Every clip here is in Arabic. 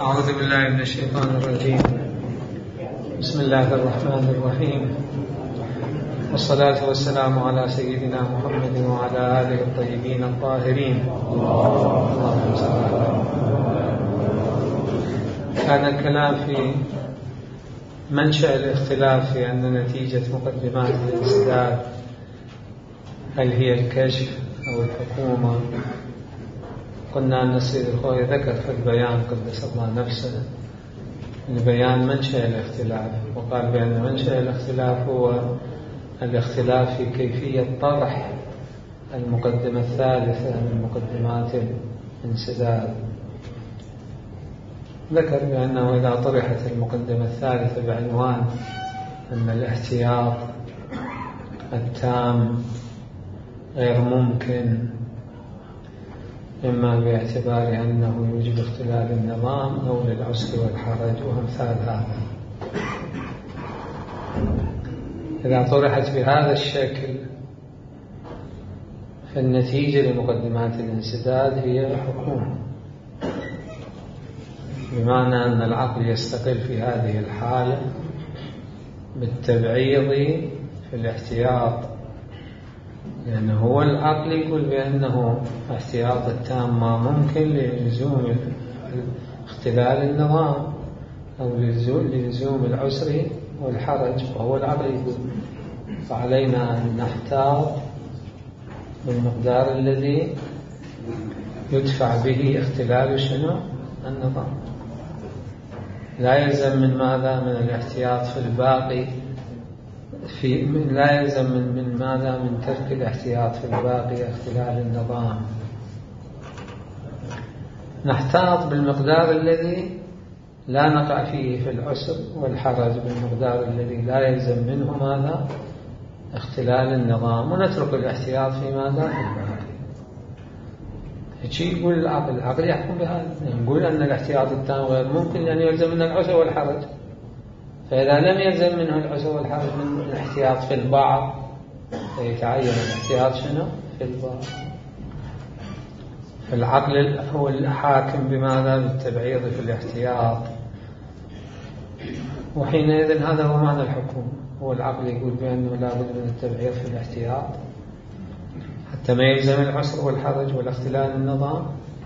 أعوذ بالله من الشيطان الرجيم. بسم الله الرحمن الرحيم، والصلاة والسلام على سيدنا محمد وعلى آله الطيبين الطاهرين. اللهم صل على محمد. كان الكلام في منشأ الاختلاف في أن نتيجة مقدمات الانسداد هل هي الكشف أو الحكومة. قلنا أن السيد الخوي ذكر في البيان قدس الله نفسه لبيان منشأ الاختلاف، وقال بأن منشأ الاختلاف هو الاختلاف في كيفية طرح المقدمة الثالثة من مقدمات الانسداد. ذكر بأنه إذا طرحت المقدمة الثالثة بعنوان أن الاحتياط التام غير ممكن، إما باعتبار أنه يوجب اختلال النظام أو للعسر والحرج وأمثال هذا. إذا طرحت بهذا الشكل فالنتيجة لمقدمات الانسداد هي حكومة، بمعنى أن العقل يستقل في هذه الحالة بالتبعيض في الاحتياط، لأنه هو العقل يقول بأنه احتياط التام ما ممكن للزوم اختلال النظام أو للزوم العسر والحرج، وهو العقل يقول فعلينا أن نحتاط بالمقدار الذي يدفع به اختلال شنو النظام. لا يلزم من ماذا؟ من الاحتياط في الباقي لا يلزم من ماذا؟ من ترك الاحتياط في الباقي اختلال النظام. نحتاط بالمقدار الذي لا نقع فيه في العسر والحرج، بالمقدار الذي لا يلزم منه ماذا؟ اختلال النظام، ونترك الاحتياط في ماذا؟ في الباقي. هيك يقول العقل يحكم بهذا، يقول أن الاحتياط التام غير ممكن لأن يلزم من العسر والحرج، فإذا لم يلزم منه العسر والحرج من الاحتياط في البعض فيتعين الاحتياط شنو؟ في البعض. فالعقل هو الحاكم بماذا؟ بالتبعيض في الاحتياط، وحينئذ هذا هو معنى الحكومة. هو العقل يقول بأنه لا بد من التبعيض في الاحتياط حتى ما يلزم العسر والحرج والاختلال النظام،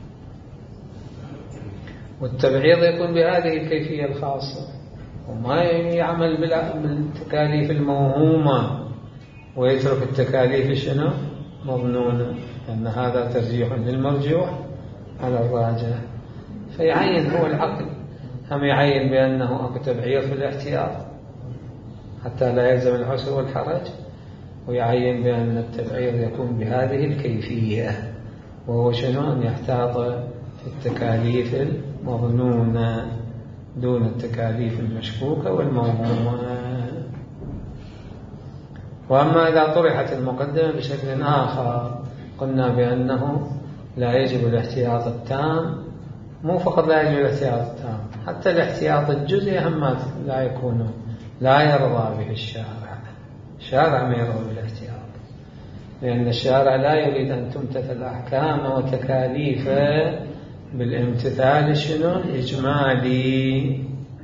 والتبعيض يكون بهذه الكيفية الخاصة، وما يعمل بالتكاليف الموهومة ويترك التكاليف شنو؟ مظنونة، لأن هذا ترجيح للمرجوح على الراجح. فيعين هو العقل، هم يعين بأنه أكو تبعيض في الاحتياط حتى لا يلزم العسر والحرج، ويعين بأن التبعيض يكون بهذه الكيفية، وهو شنو؟ أن يحتاط في التكاليف المظنونة دون التكاليف المشكوكة والموهومة. وأما إذا طرحت المقدمة بشكل آخر قلنا بأنه لا يجب الاحتياط التام، مو فقط لا يجب الاحتياط التام، حتى الاحتياط الجزئي هم لا يرضى به الشارع ما يرضى بالاحتياط، لأن الشارع لا يريد أن تمتثل الأحكام وتكاليف بالامتثال شنو؟ الإجمالي،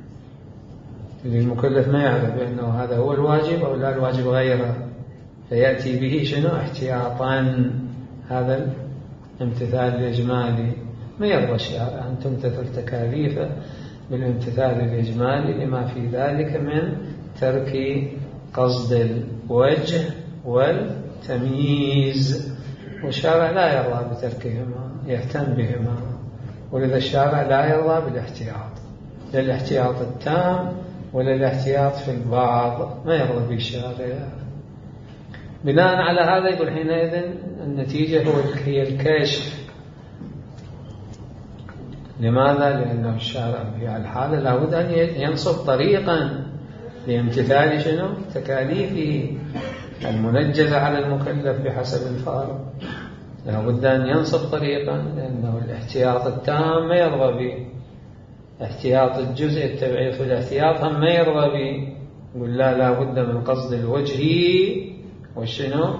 المكلف ما يعرف بأنه هذا هو الواجب أو لا الواجب غيره، فيأتي به شنو؟ احتياطا. هذا الامتثال الإجمالي ما يرضى الشارع أن تمتثل تكاليفه بالامتثال الإجمالي لما في ذلك من ترك قصد الوجه والتمييز، والشارع لا يرضى بتركهما، يهتم بهما، ولذا الشارع لا يرضى بالاحتياط، لا الاحتياط التام ولا الاحتياط في البعض، ما يرضى به الشارع. بناء على هذا يقول حينئذ النتيجة هي الكشف. لماذا؟ لأنه الشارع في الحالة لابد أن ينصب طريقا لامتثال شنو؟ تكاليفه المنجزة على المكلف بحسب الفارق، لابد أن ينصب طريقا، لأنه الاحتياط التام ما يرضى به، احتياط الجزء التبعيض في الاحتياط هم ما يرضى به، يقول لابد من قصد الوجه والشنو؟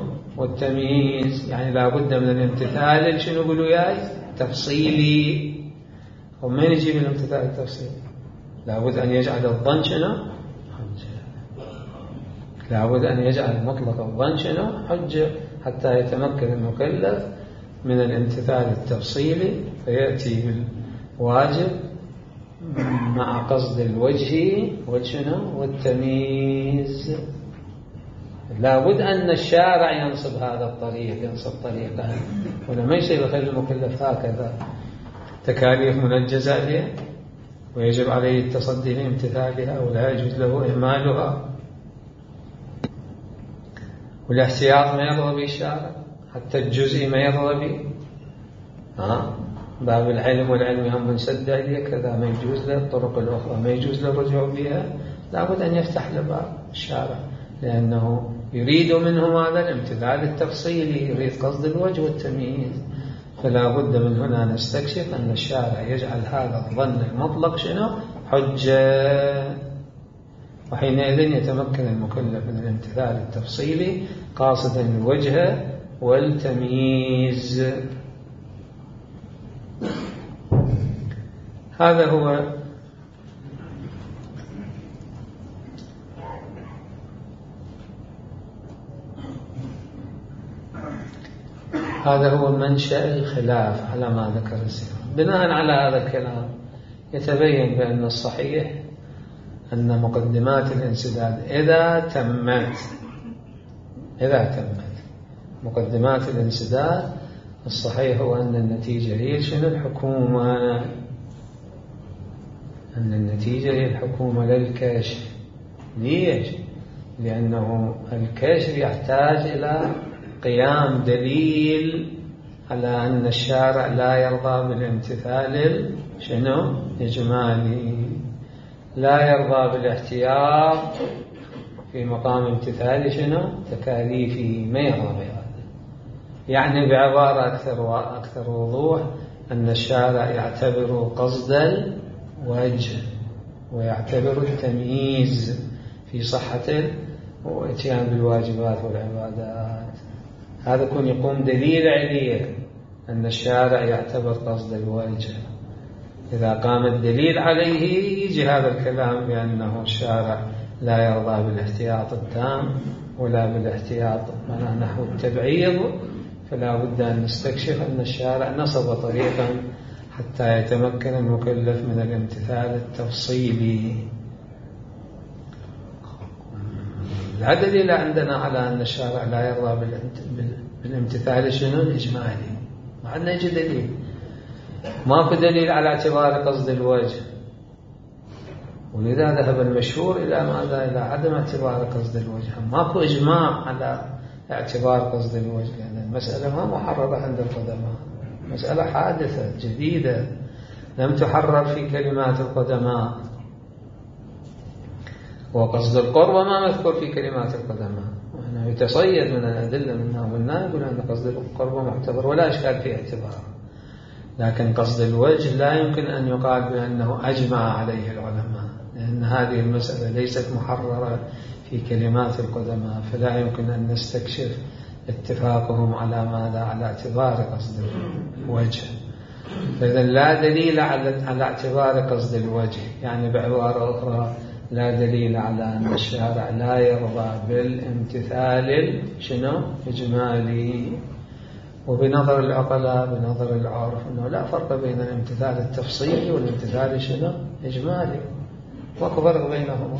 والتمييز، يعني لابد من الامتثال شنو؟ قولوا ياي تفصيلي، ومن يجيب الامتثال التفصيلي؟ لابد أن يجعل الظن شنو؟ حجة. لابد أن يجعل مطلق الظن شنو؟ حجة، حتى يتمكن المكلف من الامتثال التفصيلي فيأتي بالواجب مع قصد الوجه والشنو والتمييز. لابد أن الشارع ينصب هذا الطريق، ينصب طريقه، ولما يصير يخلي المكلف هكذا تكاليف منجزة عليه ويجب عليه التصدي لامتثالها ولا يجوز له إهمالها. والاحتياط ما يرضى به الشارع، حتى الجزء ما يرضى به. باب العلم والعلم هم من سد عليه كذا ما يجوز له، الطرق الأخرى ما يجوز له الرجوع بها. لابد أن يفتح له باب الشارع، لأنه يريد منه هذا الامتثال التفصيلي، يريد قصد الوجه والتمييز. فلا بد من هنا نستكشف أن الشارع يجعل هذا الظن المطلق شنو؟ حجة، وحينئذ يتمكن المكلف من الامتثال التفصيلي قاصدا الوجه والتمييز. هذا هو منشأ الخلاف على ما ذكر السيد. بناء على هذا الكلام يتبين بأن الصحيح أن مقدمات الانسداد إذا تمت مقدمات الانسداد، الصحيح هو أن النتيجة هي شنو؟ الحكومة. أن النتيجة هي الحكومة للكشف. ليش؟ لأنه الكشف يحتاج إلى قيام دليل على أن الشارع لا يرضى بالامتثال شنو؟ إجمالي، لا يرضى بالاحتياط في مقام امتثال شنو؟ تكاليفه، ما يرضى بهذا. يعني بعبارة أكثر وضوح أن الشارع يعتبر قصد الوجه ويعتبر التمييز في صحة واتيان بالواجبات والعبادات. هذا يقوم دليل عليه أن الشارع يعتبر قصد الوجه. إذا قام الدليل عليه يجي هذا الكلام بأنه الشارع لا يرضى بالاحتياط التام ولا بالاحتياط نحو التبعيض. فلا بد أن نستكشف أن الشارع نصب طريقا حتى يتمكن المكلف من الامتثال التفصيلي. لا دليل عندنا على أن الشارع لا يرضى بالامتثال شنو؟ الإجمالي. ما عندنا يجي دليل، ماكو دليل على اعتبار قصد الوجه، ولذا ذهب المشهور إلى ماذا؟ إلى عدم اعتبار قصد الوجه. ماكو إجماع على اعتبار قصد الوجه، لأن يعني المسألة ما محررة عند القدماء، مسألة حادثة جديدة لم تحرر في كلمات القدماء. وقصد القربة ما مذكور في كلمات القدماء، وأنه يتصيد من الأدلة منها ومنها يقول أن قصد القربة معتبر ولا إشكال في اعتباره. لكن قصد الوجه لا يمكن أن يقال بأنه أجمع عليه العلماء، لأن هذه المسألة ليست محررة في كلمات القدماء، فلا يمكن أن نستكشف اتفاقهم على ماذا؟ على اعتبار قصد الوجه. فإذا لا دليل على اعتبار قصد الوجه، يعني بعبارة أخرى لا دليل على أن الشارع لا يرضى بالامتثال شنو؟ إجمالي. وبنظر العقلاء بنظر العارف أنه لا فرق بين الامتثال التفصيلي والامتثال شنو؟ إجمالي، ماكو فرق بينهما.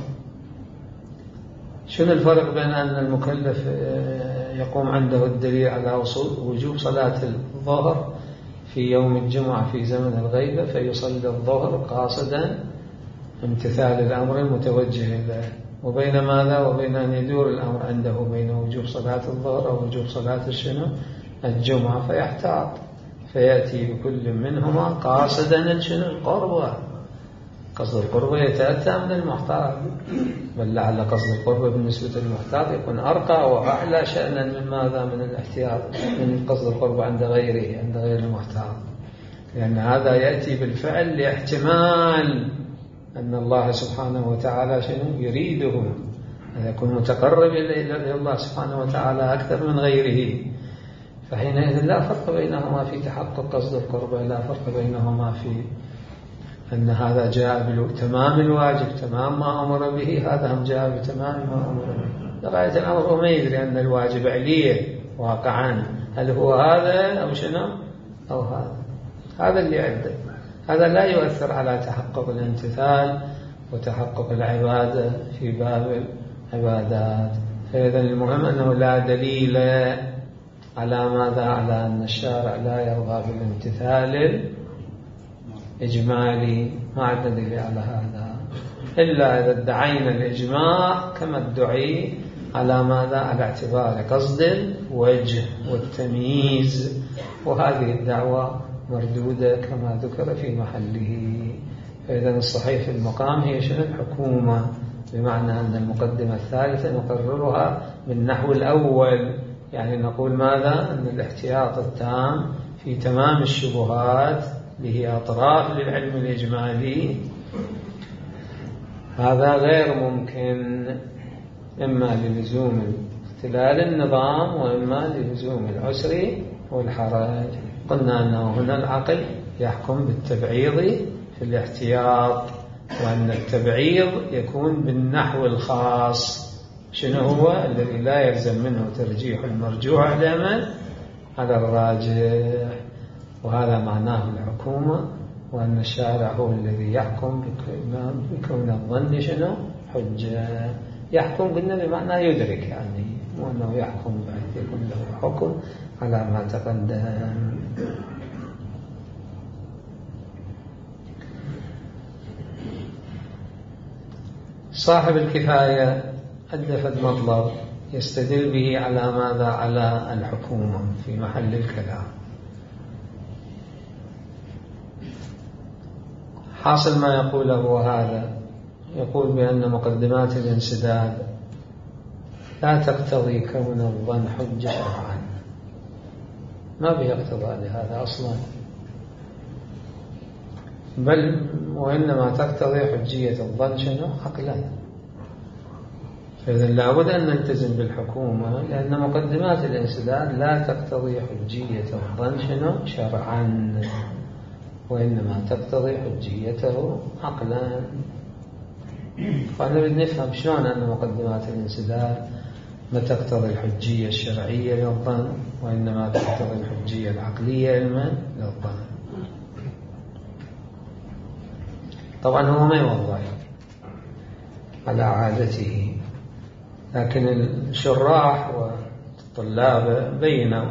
شنو الفرق بين أن المكلف يقوم عنده الدليل على وجوب صلاة الظهر في يوم الجمعة في زمن الغيبة فيصلي الظهر قاصدا امتثال الأمر المتوجه إليه، وبين ماذا؟ وبين أن يدور الأمر عنده بين وجوب صلاة الظهر أو وجوب صلاة الشنو؟ الجمعة، فيحتاط فيأتي بكل منهما قاصدا الشنو؟ القربة. قصد القربة يتأتى من المحتاط، بل لعل قصد القربة بالنسبة للمحتاط يكون أرقى وأعلى شأنا من ماذا؟ من الاحتياط، من قصد القربة عند غيره، عند غير المحتاط، لأن هذا يأتي بالفعل لاحتمال أن الله سبحانه وتعالى شنو؟ يريده أن يكون متقرب إلى الله سبحانه وتعالى أكثر من غيره. فحينئذ لا فرق بينهما في تحقق قصد القربة، لا فرق بينهما في أن هذا جاء بتمام الواجب، تمام ما أمر به، هذا هم جاء بتمام ما أمر به لغاية الأمر وما يدري أن الواجب عليه واقعا، هل هو هذا أو شنو أو هذا اللي عنده. هذا لا يؤثر على تحقق الامتثال وتحقق العبادة في باب العبادات. فإذا المهم أنه لا دليل على ماذا؟ على أن الشارع لا يرغب بالامتثال الإجمالي، ما عندنا دليل على هذا إلا إذا ادعينا الإجماع كما ادعي على ماذا؟ على اعتبار قصد الوجه والتمييز، وهذه الدعوة مردودة كما ذكر في محله. فإذا الصحيح في المقام هي شنو؟ الحكومة، بمعنى أن المقدمة الثالثة نقررها من نحو الأول، يعني نقول ماذا؟ أن الاحتياط التام في تمام الشبهات اللي هي أطراف للعلم الإجمالي هذا غير ممكن، إما للزوم اختلال النظام وإما للزوم العسر والحرج. قلنا أنه هنا العقل يحكم بالتبعيض في الاحتياط، وأن التبعيض يكون بالنحو الخاص. شنو هو؟ الذي لا يلزم منه ترجيح المرجوح على الراجح، وهذا معناه الحكومة، وأن الشارع هو الذي يحكم بكون الظن شنو؟ حجة. يحكم قلنا بمعنى يدرك، يعني مو أنه يحكم بحيث يكون له حكم على ما تقدم. صاحب الكفاية ألف المطلب يستدل به على ماذا؟ على الحكومة في محل الكلام. حاصل ما يقوله هذا، يقول بأن مقدمات الانسداد لا تقتضي كون الظن حجة شرعا، ما به اقتضاء لهذا أصلا، بل وإنما تقتضي حجية الظن شنو؟ عقلا. فإذا لابد أن نلتزم بالحكومة، لأن مقدمات الانسداد لا تقتضي حجية الظن شنو؟ شرعا، وإنما تقتضي حجيته عقلا. فأنا بنفهم شلون أن مقدمات الانسداد ما تقتضي الحجية الشرعية للظن، وإنما تقتضي الحجية العقلية للظن. طبعا هو ما يوضح على عادته، لكن الشراح والطلاب بينوا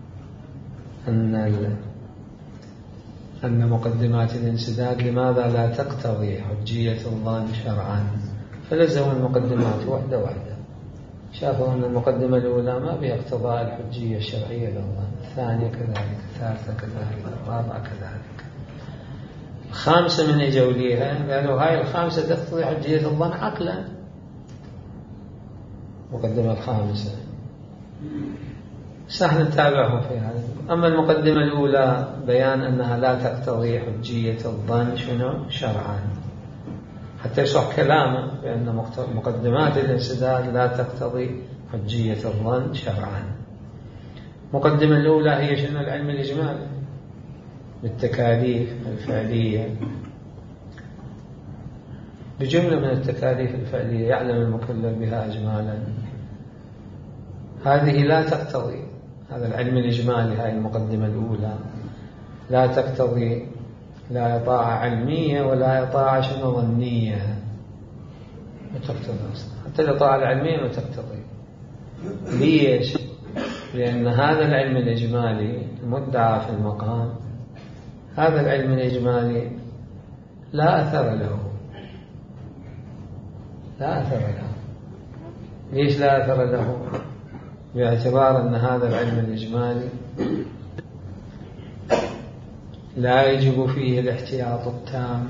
أن مقدمات الانسداد لماذا لا تقتضي حجية الظن شرعا، فلزموا المقدمات واحدة واحدة. شافوا أن المقدمة الأولى ما بها اقتضاء الحجية الشرعية للظن، الثانية كذلك، الثالثة كذلك، الرابعة كذلك، الخامسة من اجوا ليها قالوا هاي الخامسة تقتضي حجية الظن عقلا، مقدمة الخامسة سهل نتابعهم في هذا. أما المقدمة الأولى بيان أنها لا تقتضي حجية الظن شنو؟ شرعا، حتى يصح كلامه بأن مقدمات الانسداد لا تقتضي حجية الظن شرعا. المقدمة الأولى هي شنو؟ العلم الإجمالي بالتكاليف الفعلية، بجملة من التكاليف الفعلية يعلم المكلف بها إجمالا، هذه لا تقتضي، هذا العلم الإجمالي هاي المقدمة الأولى لا تقتضي لا طاعة علمية ولا طاعة شنو؟ ظنية، ما تقتضي حتى الطاعة العلمية ما تقتضي. ليش؟ لأن هذا العلم الإجمالي المدعى في المقام، هذا العلم الإجمالي لا أثر له، لا أثر له. ليش لا أثر له؟ باعتبار أن هذا العلم الإجمالي لا يجب فيه الاحتياط التام،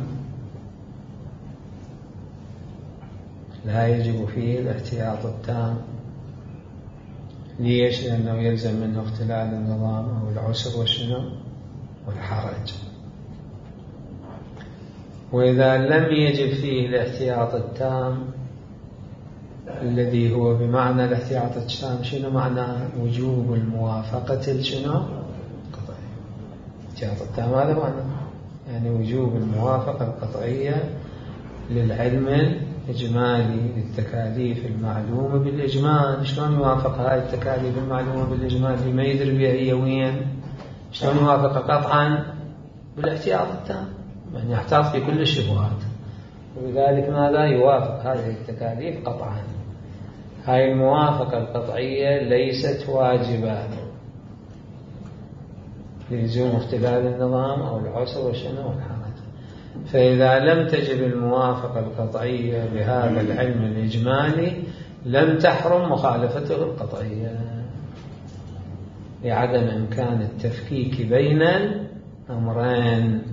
لا يجب فيه الاحتياط التام. ليش؟ لأنه يلزم منه اختلال النظام أو العسر والشنو والحرج. وإذا لم يجب فيه الاحتياط التام الذي هو بمعنى الاحتياط التام، شنو معنى؟ وجوب الموافقة شنو؟ الاحتياط التام هذا معنى يعني وجوب الموافقة القطعية للعلم الإجمالي للتكاليف المعلومة بالإجمال. شلون يوافق هاي التكاليف المعلومة بالإجمال اللي ما يدري بها هي وين؟ شلون يوافق قطعا؟ بالاحتياط التام، يعني يحتاط في كل الشبهات، وبذلك ماذا يوافق هذه التكاليف قطعا. هاي الموافقة القطعية ليست واجبة لزوم اختلال النظام أو العسر والشنو والحرج. فإذا لم تجب الموافقة القطعية بهذا العلم الإجمالي لم تحرم مخالفته القطعية، لعدم إمكان التفكيك بين الأمرين.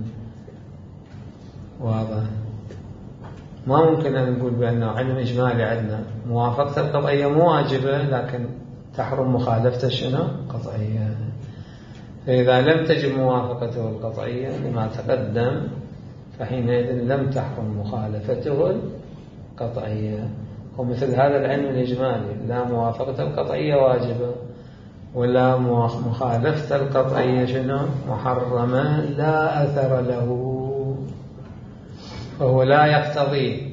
واضح؟ ما ممكن أن نقول بأنه علم إجمالي عندنا موافقة القطعية مو واجبة لكن تحرم مخالفته شنو؟ قطعية. فإذا لم تجب موافقته القطعية لما تقدم فحينئذ لم تحرم مخالفته القطعية. ومثل هذا العلم الإجمالي لا موافقة القطعية واجبة ولا مخالفة القطعية شنو؟ محرمة لا أثر له، فهو لا يقتضي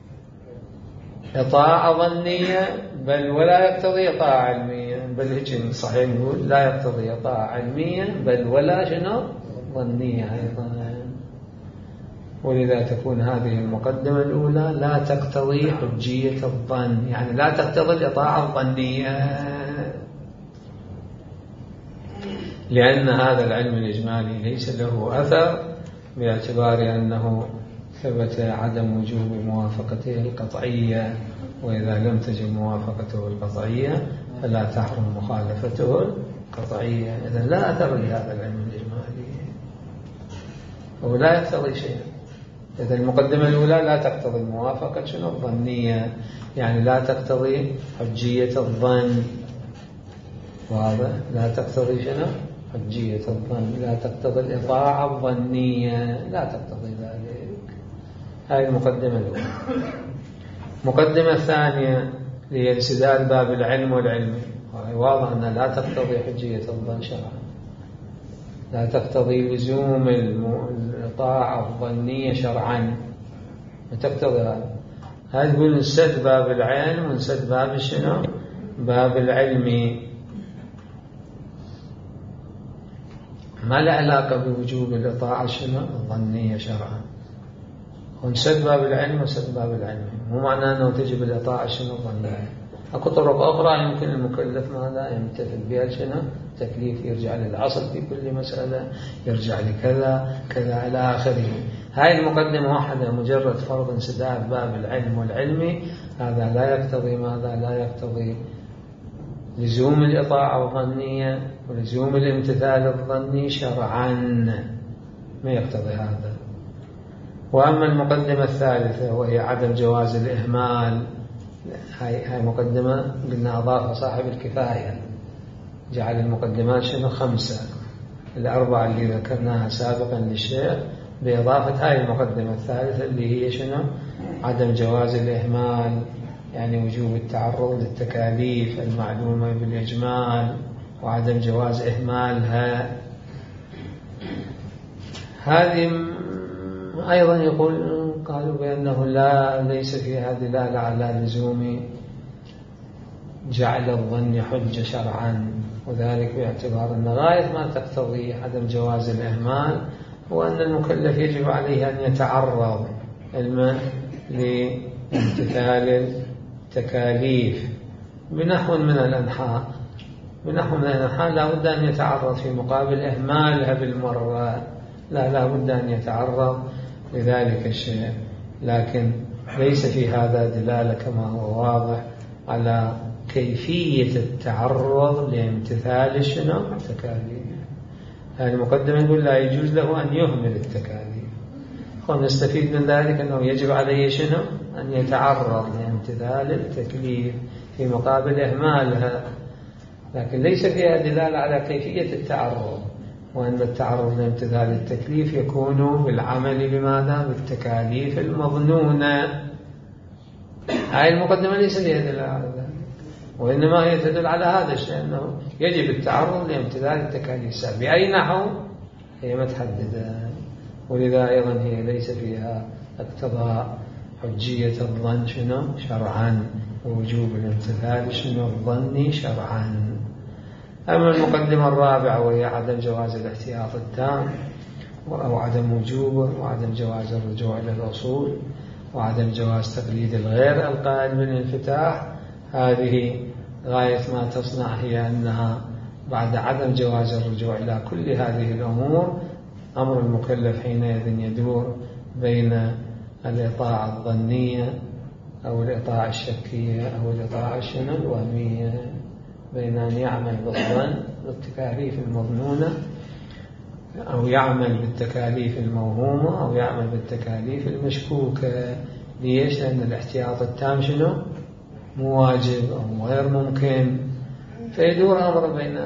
إطاعة ظنية بل ولا يقتضي إطاعة علمية، بل هيك صحيح نقول لا يقتضي إطاعة علمية بل ولا شنو؟ ظنية أيضا. ولذا تكون هذه المقدمة الأولى لا تقتضي حجية الظن، يعني لا تقتضي الإطاعة الظنية، لأن هذا العلم الإجمالي ليس له أثر باعتبار أنه ثبت عدم وجوب موافقته القطعية، وإذا لم تجب موافقته القطعية فلا تحرم مخالفته القطعية. إذن لا أثر لهذا العلم الإجمالي وهو لا يقتضي شيء. إذا المقدمة الأولى لا تقتضي الموافقة شنو؟ الظنية، يعني لا تقتضي حجية الظن. واضح؟ لا تقتضي شنو؟ حجية الظن، لا تقتضي الإطاعة الظنية، لا تقتضي ذلك. هذه المقدمة الأولى. المقدمة الثانية هي انسداد باب العلم والعلم. واضح أنها لا تقتضي حجية الظن شرعا، لا تقتضي لزوم الإطاعة الظنية شرعا، ما تقتضي هذا. هذا يقول انسد باب العلم وانسد باب شنو؟ باب العلم. ما له علاقة بوجوب الإطاعة شنو؟ الظنية شرعا. ونسد باب العلم وسد باب العلم مو معناه أنه تجب الإطاعة شنو؟ الظنية. أكو طرق أخرى يمكن المكلف ماذا يمتثل بها شنو؟ تكليف، يرجع للعصر في كل مسألة، يرجع لكذا كذا إلى آخره. هاي المقدمة واحدة مجرد فرض انسداد باب العلم والعلم، هذا لا يقتضي ماذا؟ لا يقتضي لزوم الإطاعة الظنية ولزوم الامتثال الظني شرعا، ما يقتضي هذا. وأما المقدمة الثالثة وهي عدم جواز الإهمال، هاي مقدمة قلنا أضافها صاحب الكفاية، جعل المقدمات شنو؟ 5، الأربعة اللي ذكرناها سابقا للشيخ بإضافة هاي المقدمة الثالثة اللي هي شنو؟ عدم جواز الإهمال، يعني وجوب التعرض للتكاليف المعلومة بالإجمال وعدم جواز إهمالها. هذه أيضا قالوا بأنه ليس فيها دلالة على لزوم جعل الظن حجة شرعا، وذلك باعتبار أن غاية ما تقتضي عدم جواز الإهمال هو أن المكلف يجب عليه أن يتعرض علما لامتثال التكاليف بنحو من الأنحاء. لا بد أن يتعرض في مقابل إهمالها بالمرة، لا بد أن يتعرض لذلك الشيء، لكن ليس في هذا دلالة كما هو واضح على كيفية التعرض لامتثال شنو؟ التكاليف. هذه المقدمة يقول لا يجوز له أن يهمل التكاليف، ونستفيد من ذلك أنه يجب عليه شنو؟ أن يتعرض لامتثال التكليف في مقابل إهمالها، لكن ليس فيها دلالة على كيفية التعرض، وأن التعرض لامتثال التكليف يكون بالعمل بماذا؟ بالتكاليف المظنونة. هاي المقدمة ليس فيها دلالة على ذلك، وإنما هي تدل على هذا الشيء، أنه يجب التعرض لامتثال التكاليف. بأي نحو هي متحددة، ولذا أيضا هي ليس فيها اقتضاء حجية الظن شرعا، ووجوب الامتثال الظني شرعا. أما المقدمة الرابعة وهي عدم جواز الاحتياط التام، أو عدم وجوبه، وعدم جواز الرجوع إلى الأصول، وعدم جواز تقليد الغير القائل بالانفتاح، هذه غاية ما تصنع هي أنها بعد عدم جواز الرجوع إلى كل هذه الأمور، أمر المكلف حينئذ يدور بين الإطاعة الظنية أو الإطاعة الشكية أو الإطاعة الوهمية، بين أن يعمل بالظن بالتكاليف المظنونة، أو يعمل بالتكاليف الموهومة، أو يعمل بالتكاليف المشكوكة. ليش؟ لأن الاحتياط التام مو واجب أو غير ممكن، فيدور أمر بين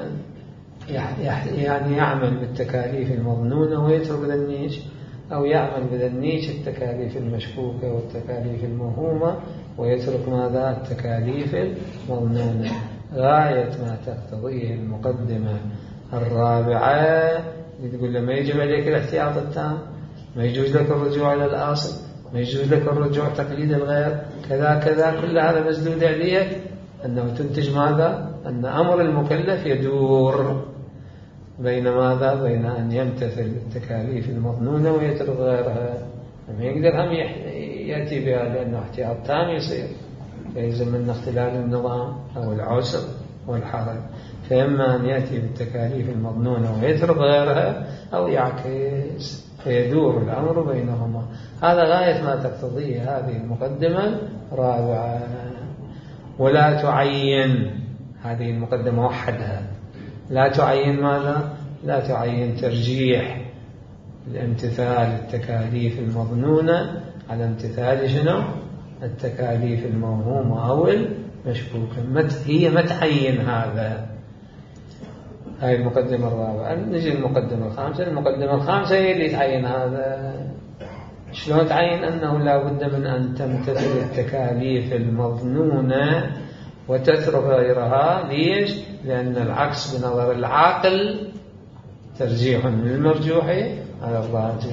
يعني يعمل بالتكاليف المظنونة ويترك ذنيج، أو يعمل بذنيج التكاليف المشكوكة والتكاليف الموهومة ويترك ماذا؟ التكاليف المظنونة. غاية ما تقتضيه المقدمة الرابعة تقول له ما يجب عليك الاحتياط التام، ما يجوز لك الرجوع إلى الأصل، ما يجوز لك الرجوع تقليد الغير، كذا كذا، كل هذا مسدود عليك، أنه تنتج ماذا؟ أن أمر المكلف يدور بين ماذا؟ بين أن يمتثل التكاليف المظنونة ويترك غيرها. ما يقدر هم يأتي بها لأنه احتياط تام يصير، فيلزم من اختلال النظام أو العسر والحرج، فإما أن يأتي بالتكاليف المظنونة ويترك غيرها، أو يعكس فيدور الأمر بينهما. هذا غاية ما تقتضيه هذه المقدمة الرابعة. ولا تعين، هذه المقدمة وحدها، لا تعين ماذا؟ لا تعين ترجيح الامتثال التكاليف المظنونة على امتثال التكاليف الموهومة أو المشكوكة. هي ما تعين هذا. هاي المقدمة الرابعة. نجي المقدمة الخامسة. المقدمة الخامسة هي اللي تعين هذا. شلون تعين؟ أنه لا بد من أن تمتثل التكاليف المظنونة وتترك غيرها. ليش؟ لأن العكس بنظر العاقل ترجيح من المرجوح على الراجح.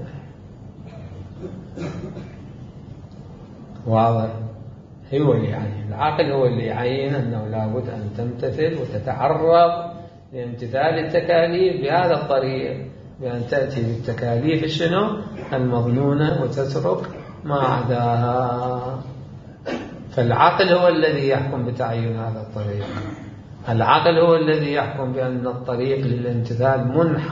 واضح؟ هو اللي يعني العاقل هو اللي يعين أنه لا بد أن تمتثل وتتعرض لامتثال التكاليف بهذا الطريق، بأن تأتي بالتكاليف المظنونة وتترك ما عداها. فالعقل هو الذي يحكم بتعيين هذا الطريق. العقل هو الذي يحكم بأن الطريق للامتثال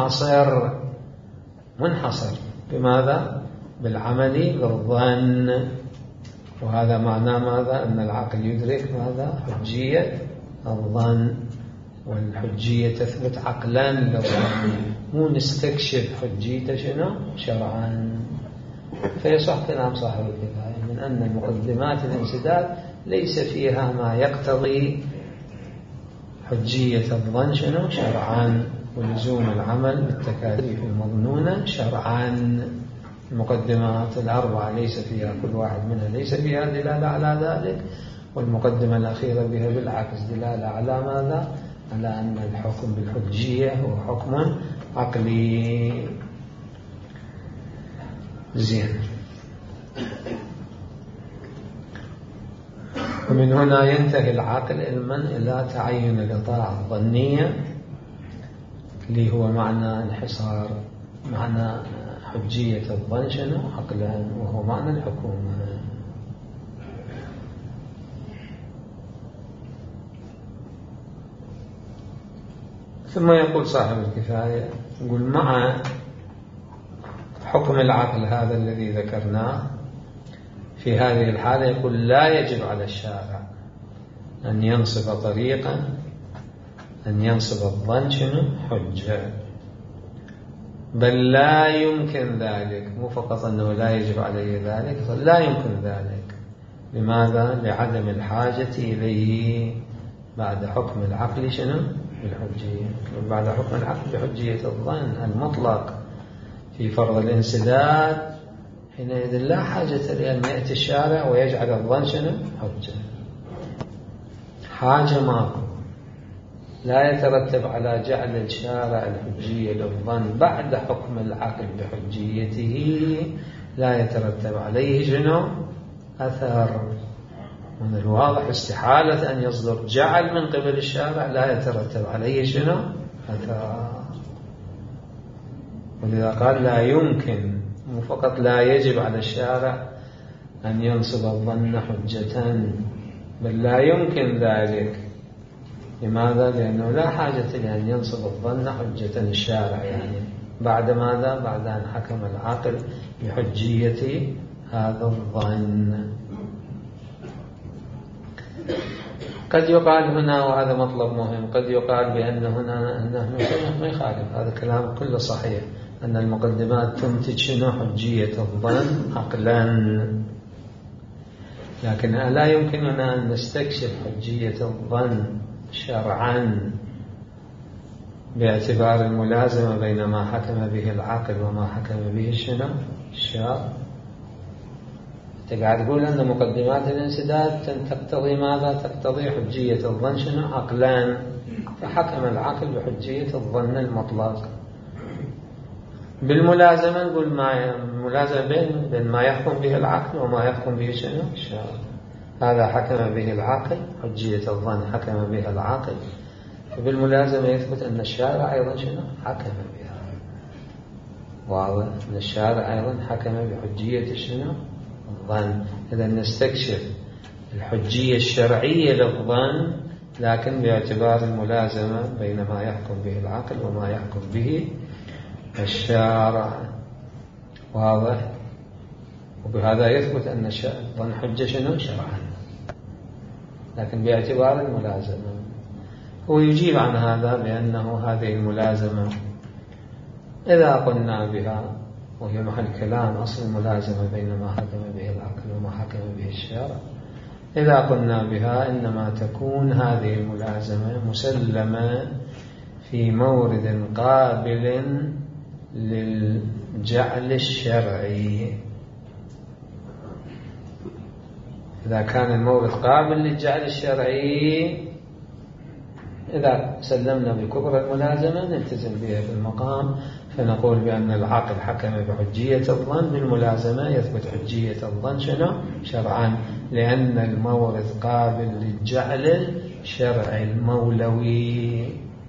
منحصر بماذا؟ بالعمل بالظن. وهذا معناه ماذا؟ أن العقل يدرك ماذا؟ حجية الظن، والحجية تثبت عقلا للظن، مو نستكشف حجيته شرعا. فيصح كلام صاحب الكفاية من أن مقدمات الانسداد ليس فيها ما يقتضي حجية الظن شرعا، ولزوم العمل بالتكاليف المظنونة شرعا. المقدمات الأربعة ليس فيها، كل واحد منها ليس فيها دلالة على ذلك، والمقدمة الأخيرة بها بالعكس دلالة على ماذا؟ على أن الحكم بالحجية هو حكم عقلي. زين. ومن هنا ينتهي العقل علما إلى تعين الإطاعة الظنية، اللي هو معنى انحصار معنى حجية الظن عقلا، وهو معنى الحكومة. ثم يقول صاحب الكفاية، يقول مع حكم العقل هذا الذي ذكرناه في هذه الحالة، يقول لا يجب على الشارع أن ينصب طريقا، أن ينصب الظن حجة، بل لا يمكن ذلك. مو فقط أنه لا يجب عليه ذلك، لا يمكن ذلك. لماذا؟ لعدم الحاجة إليه بعد حكم العقل بالحجية. بعد حكم العقل بحجية الظن المطلق في فرض الانسداد، حينئذ لا حاجة لأن يأتي الشارع ويجعل الظن حجة. حاجة ماكو. لا يترتب على جعل الشارع الحجية للظن بعد حكم العقل بحجيته، لا يترتب عليه شنو؟ أثر. من الواضح استحالة أن يصدر جعل من قبل الشارع لا يترتب عليه شنو؟ أثر. ولذا قال لا يمكن، مو فقط لا يجب على الشارع أن ينصب الظن حجة، بل لا يمكن ذلك. لماذا؟ لأنه لا حاجة لأن ينصب الظن حجة الشارع، يعني بعد ماذا؟ بعد أن حكم العقل بحجية هذا الظن. قد يقال هنا، وهذا مطلب مهم، قد يقال بأن هنا أنه ما يخالف، هذا كلام كله صحيح، أن المقدمات تنتج شنو؟ حجية الظن عقلا، لكن لا يمكننا أن نستكشف حجية الظن شرعا باعتبار الملازمة بين ما حكم به العقل وما حكم به شنو؟ الشرع. أنت قاعد تقول أن مقدمات الانسداد تقتضي ماذا؟ تقتضي حجية الظن شنو؟ عقلان، فحكم العقل بحجية الظن المطلق. بالملازمة نقول ما الملازمة بين ما يحكم به العقل وما يحكم به شنو؟ الشرع. هذا حكم به العقل، حجية الظن حكم بها العقل، فبالملازمة يثبت أن الشارع أيضا شنو؟ حكم بها. واضح؟ أن الشارع أيضا حكم بحجية شنو؟ الظن. إذا نستكشف الحجية الشرعية للظن، لكن باعتبار الملازمة بين ما يحكم به العقل وما يحكم به الشارع. واضح؟ وبهذا يثبت أن الظن حجة شنو؟ شرعا، لكن باعتبار الملازمة. هو يجيب عن هذا بأنه هذه الملازمة إذا قلنا بها، وهي محل كلام، أصل الملازمة بين ما حكم به العقل وما حكم به الشرع، إذا قلنا بها إنما تكون هذه الملازمة مسلمة في مورد قابل للجعل الشرعي. إذا كان المورد قابل للجعل الشرعي، إذا سلمنا بكبر الملازمة نلتزم بها في المقام، فنقول بأن العقل حكم بحجية الظن، بالملازمة يثبت حجية الظن شنو؟ شرعا، لأن المورد قابل للجعل الشرعي المولوي.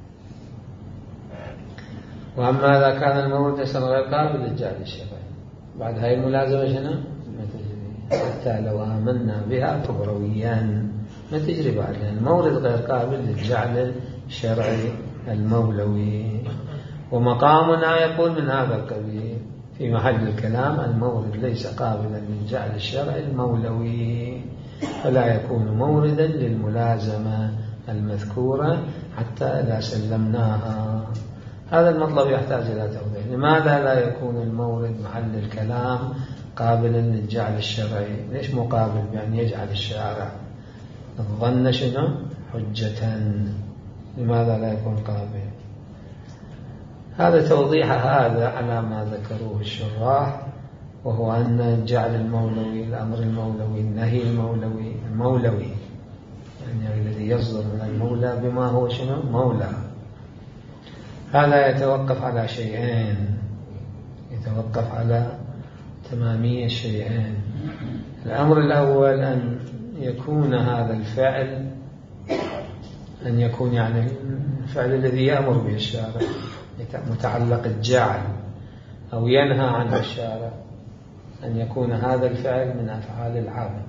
وأما إذا كان المورد غير قابل للجعل الشرعي، بعد هاي الملازمة شنو؟ حتى لو آمنا بها كبرويا ما تجري بعد، لأن المورد غير قابل للجعل الشرعي المولوي. ومقامنا يقول من هذا القبيل في محل الكلام، المورد ليس قابلا للجعل الشرعي المولوي، فلا يكون موردا للملازمة المذكورة حتى إذا سلمناها. هذا المطلب يحتاج إلى توضيح. لماذا لا يكون المورد محل الكلام قابلا للجعل الشرعي؟ ليش مقابل بأن يجعل الشارع الظن شنو؟ حجة. لماذا لا يكون قابل؟ هذا توضيح هذا على ما ذكروه الشراح، وهو أن جعل المولوي، الأمر المولوي، النهي المولوي يعني الذي يصدر من المولى بما هو شنو؟ مولى. هذا يتوقف على شيئين، يتوقف على تمامية شيئين. الأمر الأول أن يكون هذا الفعل، أن يكون يعني الفعل الذي يأمر به الشارع متعلق الجعل أو ينهى عنه الشارع، أن يكون هذا الفعل من أفعال العبد.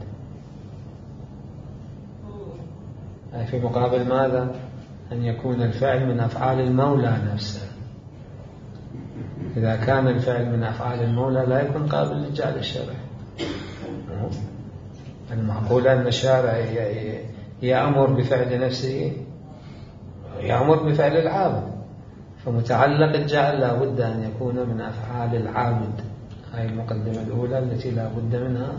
في مقابل ماذا؟ أن يكون الفعل من أفعال المولى نفسه. إذا كان الفعل من أفعال المولى لا يكون قابل للجعل الشرعي. المعقول أن الشارع يأمر بفعل نفسه، يأمر بفعل العابد، فمتعلق الجعل لا بد أن يكون من أفعال العابد. هذه المقدمة الأولى التي لا بد منها.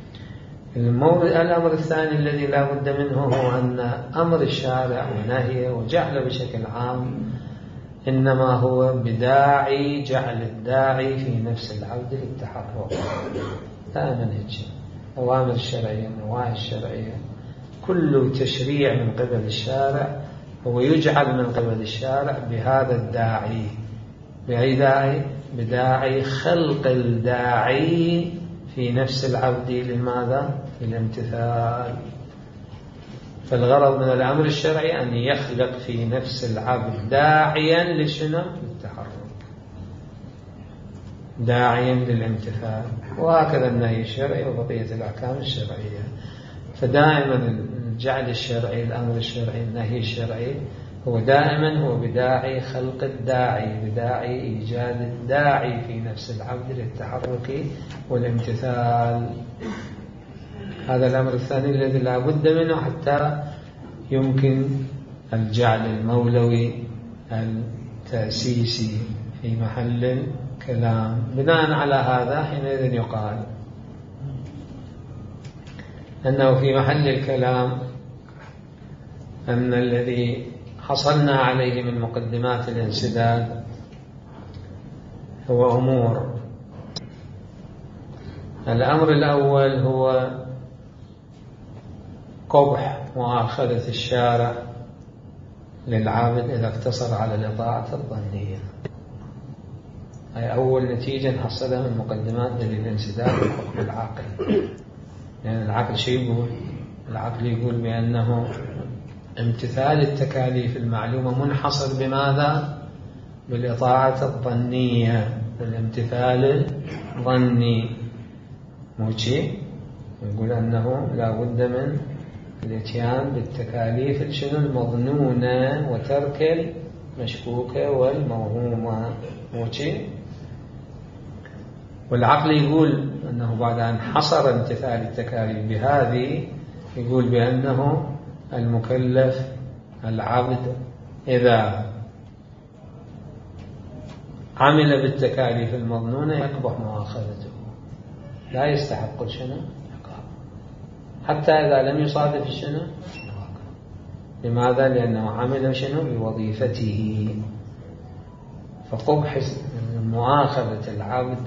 الأمر الثاني الذي لا بد منه هو أن أمر الشارع ونهيه وجعله بشكل عام إنما هو بداعي جعل الداعي في نفس العبد للتحرك. لا منهج أوامر الشرعية، النواهي الشرعية، كل تشريع من قبل الشارع هو يجعل من قبل الشارع بهذا الداعي. بأي داعي؟ بداعي خلق الداعي في نفس العبد لماذا؟ للامتثال. فالغرض من الأمر الشرعي أن يخلق في نفس العبد داعيا لشنو؟ للتحرك، داعيا للامتثال. وهكذا النهي الشرعي وبقية الأحكام الشرعية. فدائما الجعل الشرعي، الأمر الشرعي، النهي الشرعي هو دائما هو بداعي خلق الداعي، بداعي إيجاد الداعي في نفس العبد للتحرك والامتثال. هذا الأمر الثاني الذي لا بد منه حتى يمكن الجعل المولوي التأسيسي في محل الكلام. بناء على هذا حينئذ يقال أنه في محل الكلام أن الذي حصلنا عليه من مقدمات الانسداد هو أمور. الأمر الأول هو قبح مؤاخذة الشارع للعابد إذا اقتصر على الإطاعة الظنية. أي أول نتيجة نحصلها من مقدمات دليل الانسداد بحكم العقل. يعني العقل شيء يقول؟ العقل يقول بأنه امتثال التكاليف المعلومة منحصر بماذا؟ بالإطاعة الظنية، بالامتثال الظني. موشي يقول أنه لا بد من الاتيان بالتكاليف المظنونة وترك المشكوكة والموهومة. موشي. والعقل يقول أنه بعد أن حصر امتثال التكاليف بهذه يقول بأنه المكلف العبد إذا عمل بالتكاليف المظنونة يقبح مؤاخذته، لا يستحق شنو؟ حتى إذا لم يصادف شنو؟ لماذا؟ لأنه عمل شنو؟ بوظيفته. فقبح مؤاخذة العبد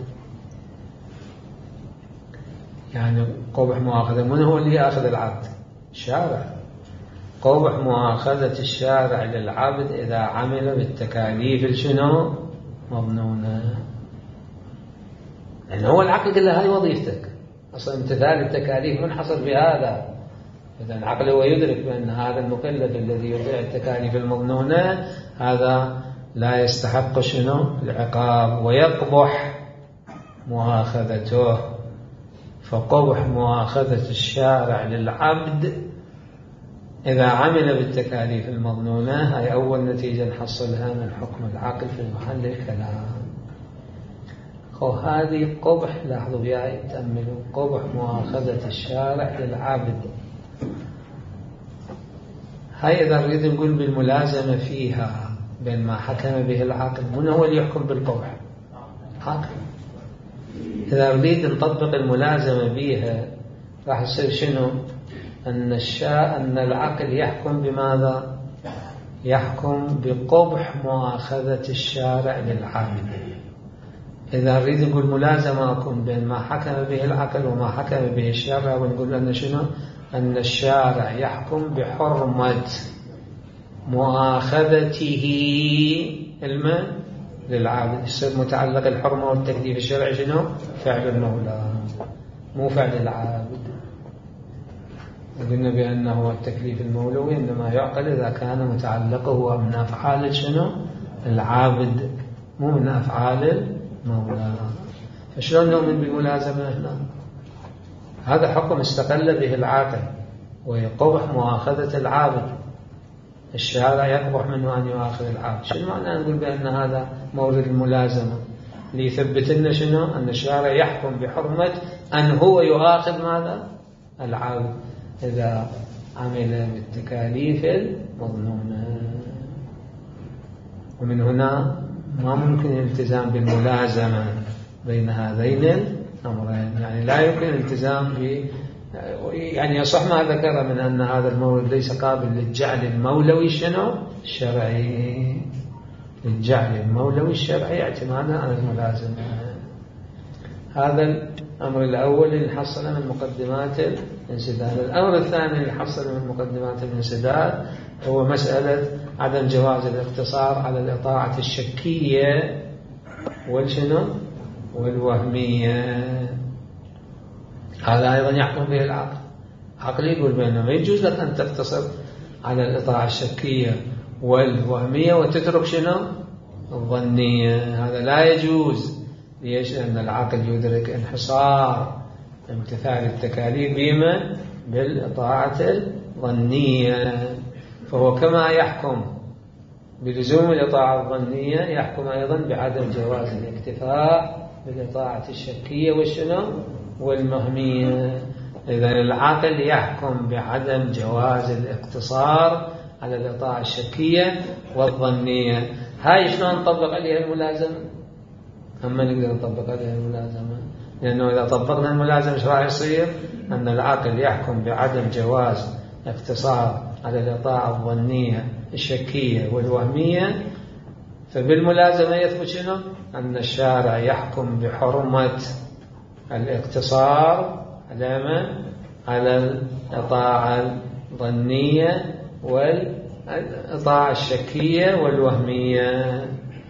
يعني قبح مؤاخذة من هو اللي يأخذ العبد؟ الشارع. قبح مؤاخذة الشارع للعبد إذا عمل بالتكاليف شنو؟ مظنونة. يعني هو العقل قال له هذه وظيفتك، أصلا امتثال التكاليف منحصر بهذا. إذا العقل هو يدرك بأن هذا المكلف الذي يطيع التكاليف المظنونة هذا لا يستحق شنو؟ العقاب، ويقبح مؤاخذته. فقبح مؤاخذة الشارع للعبد إذا عمل بالتكاليف المظنونة هي أول نتيجة نحصلها من حكم العقل في محل الكلام. هذه قبح، لاحظوا بيها تأملوا، قبح مؤاخذة الشارع للعبد. هاي إذا نريد نقول بالملازمة فيها بين ما حكم به العقل، من هو اللي يحكم بالقبح؟ حاكم. إذا نريد نطبق الملازمة بها راح يصير شنو؟ أن العقل يحكم بماذا؟ يحكم بقبح مؤاخذة الشارع للعبد. إذا نريد نقول ملازمة أكون بين ما حكم به العقل وما حكم به الشارع، ونقول أن شنو؟ أن الشارع يحكم بحرمة مؤاخذته للعابد. يصير متعلق الحرمة والتكليف الشرعي شنو؟ فعل المولى مو فعل العابد. قلنا بأنه التكليف المولوي إنما يعقل إذا كان متعلقه من أفعال شنو؟ العابد مو من أفعال المولى. فشلون نؤمن بالملازمة هنا؟ هذا حكم استقل به العاقل ويقبح مؤاخذة العابد. الشارع يقبح منه أن يؤاخذ العابد. شنو معنى نقول بأن هذا مورد الملازمة؟ ليثبت لنا شنو؟ أن الشارع يحكم بحرمة أن هو يؤاخذ ماذا؟ العابد إذا عمل بالتكاليف المظنونة. ومن هنا ما ممكن الالتزام بالملازمة بين هذين الأمرين. يعني لا يمكن الالتزام يعني يصح ما ذكر من أن هذا المورد ليس قابل للجعل المولوي شنو؟ الشرعي. للجعل المولوي الشرعي اعتمادا على الملازمة. هذا الأمر الأول اللي حصل من مقدمات الانسداد. الأمر الثاني اللي حصل من مقدمات الانسداد هو مسألة عدم جواز الاقتصار على الإطاعة الشكية والوهمية. هذا أيضا يحكم به العقل. العقل يقول بأنه ما يجوز لك أن تقتصر على الإطاعة الشكية والوهمية وتترك الظنية. هذا لا يجوز. ليش؟ لأن العقل يدرك انحصار امتثال التكاليف بما بالإطاعة الظنية، فهو كما يحكم بلزوم الإطاعة الظنية يحكم أيضا بعدم جواز الاكتفاء بالإطاعة الشكية والوهمية. إذن العقل يحكم بعدم جواز الاقتصار على الإطاعة الشكية والظنية. هاي شلون نطبق عليها الملازمة؟ أما نقدر نطبق عليها الملازمة، لأنه إذا طبقنا الملازمة ايش راح يصير؟ أن العقل يحكم بعدم جواز اقتصار على الإطاعة الظنية الشكية والوهمية، فبالملازمة يثبت شنو؟ أن الشارع يحكم بحرمة الاقتصار على الإطاعة الظنية والإطاعة الشكية والوهمية.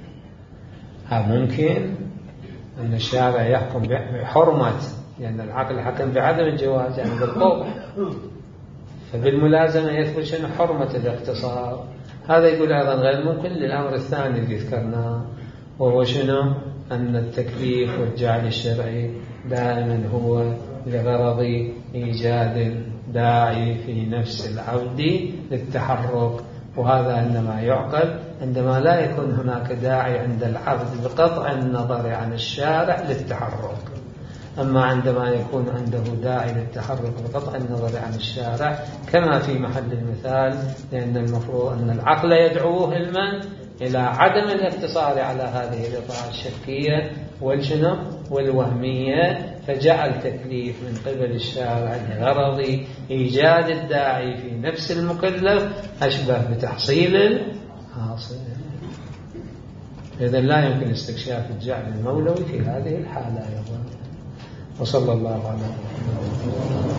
ممكن أن الشارع يحكم بحرمة، لأن العقل حكم بعدم الجواز يعني بالقبح، فبالملازمة يثبت شنو؟ حرمة الاقتصار. هذا يقول أيضا غير ممكن للأمر الثاني اللي ذكرناه، وهو شنو؟ أن التكليف والجعل الشرعي دائما هو لغرض إيجاد الداعي في نفس العبد للتحرك، وهذا إنما يعقل عندما لا يكون هناك داعي عند العبد بقطع النظر عن الشارع للتحرك. أما عندما يكون عنده داعي للتحرك بقطع النظر عن الشارع كما في محل المثال، لأن المفروض أن العقل يدعوه إلى عدم الاقتصار على هذه الإطاعة الشكية والوهمية، فجعل تكليف من قبل الشارع لغرض إيجاد الداعي في نفس المكلف أشبه بتحصيل الحاصل. إذن لا يمكن استكشاف الجعل المولوي في هذه الحالة أيضا. وصلى الله على محمد.